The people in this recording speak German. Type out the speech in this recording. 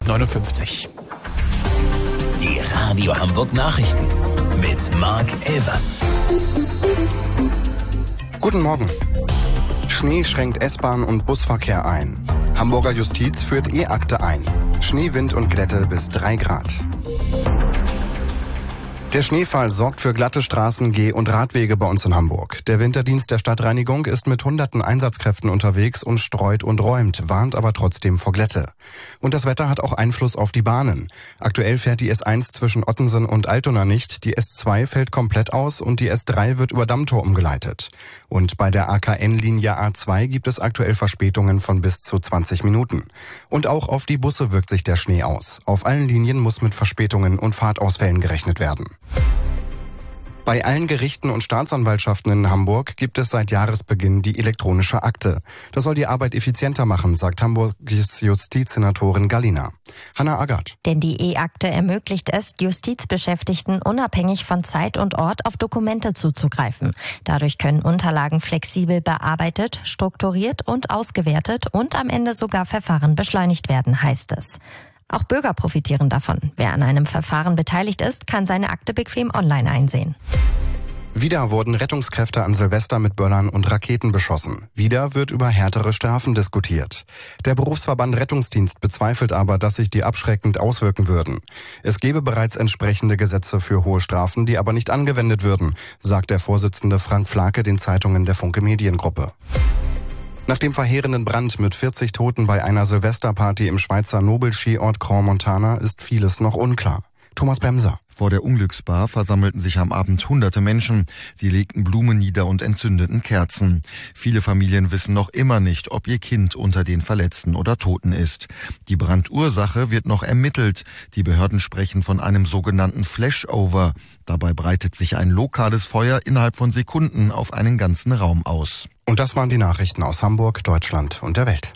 7:59. Die Radio Hamburg Nachrichten mit Marc Elvers. Guten Morgen. Schnee schränkt S-Bahn- und Busverkehr ein. Hamburger Justiz führt E-Akte ein. Schnee, Wind und Glätte bis 3 Grad. Der Schneefall sorgt für glatte Straßen, Geh- und Radwege bei uns in Hamburg. Der Winterdienst der Stadtreinigung ist mit hunderten Einsatzkräften unterwegs und streut und räumt, warnt aber trotzdem vor Glätte. Und das Wetter hat auch Einfluss auf die Bahnen. Aktuell fährt die S1 zwischen Ottensen und Altona nicht, die S2 fällt komplett aus und die S3 wird über Dammtor umgeleitet. Und bei der AKN-Linie A2 gibt es aktuell Verspätungen von bis zu 20 Minuten. Und auch auf die Busse wirkt sich der Schnee aus. Auf allen Linien muss mit Verspätungen und Fahrtausfällen gerechnet werden. Bei allen Gerichten und Staatsanwaltschaften in Hamburg gibt es seit Jahresbeginn die elektronische Akte. Das soll die Arbeit effizienter machen, sagt Hamburgs Justizsenatorin Gallina. Hanna Agath. Denn die E-Akte ermöglicht es, Justizbeschäftigten unabhängig von Zeit und Ort auf Dokumente zuzugreifen. Dadurch können Unterlagen flexibel bearbeitet, strukturiert und ausgewertet und am Ende sogar Verfahren beschleunigt werden, heißt es. Auch Bürger profitieren davon. Wer an einem Verfahren beteiligt ist, kann seine Akte bequem online einsehen. Wieder wurden Rettungskräfte an Silvester mit Böllern und Raketen beschossen. Wieder wird über härtere Strafen diskutiert. Der Berufsverband Rettungsdienst bezweifelt aber, dass sich die abschreckend auswirken würden. Es gebe bereits entsprechende Gesetze für hohe Strafen, die aber nicht angewendet würden, sagt der Vorsitzende Frank Flake den Zeitungen der Funke Mediengruppe. Nach dem verheerenden Brand mit 40 Toten bei einer Silvesterparty im Schweizer Nobelskiort Crans-Montana ist vieles noch unklar. Thomas Bremser. Vor der Unglücksbar versammelten sich am Abend hunderte Menschen. Sie legten Blumen nieder und entzündeten Kerzen. Viele Familien wissen noch immer nicht, ob ihr Kind unter den Verletzten oder Toten ist. Die Brandursache wird noch ermittelt. Die Behörden sprechen von einem sogenannten Flashover. Dabei breitet sich ein lokales Feuer innerhalb von Sekunden auf einen ganzen Raum aus. Und das waren die Nachrichten aus Hamburg, Deutschland und der Welt.